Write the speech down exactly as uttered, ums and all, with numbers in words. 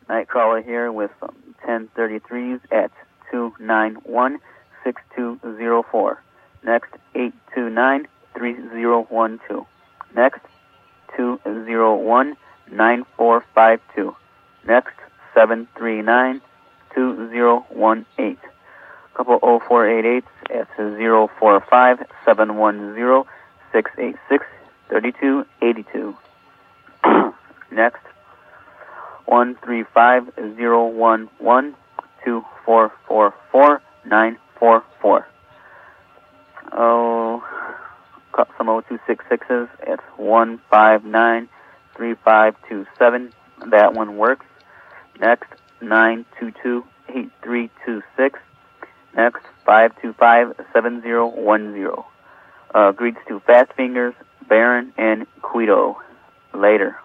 Nightcrawler here with um, ten thirty-threes at two nine one, six two zero four. Next, eight two nine, three zero one two. Next, two zero one, nine four five two. Next, seven three nine, two zero one eight. Couple oh four eight eights at zero four five, seven one zero, six eight six, thirty-two eighty-two. Next, one three five zero one one two four four four nine four four. Oh, got some oh two six sixes at one five nine three five two seven. That one works. Next, nine two two eight three two six. Next, five two five seven zero one zero. Uh, greets to Fast Fingers, Baron, and Guido. Later.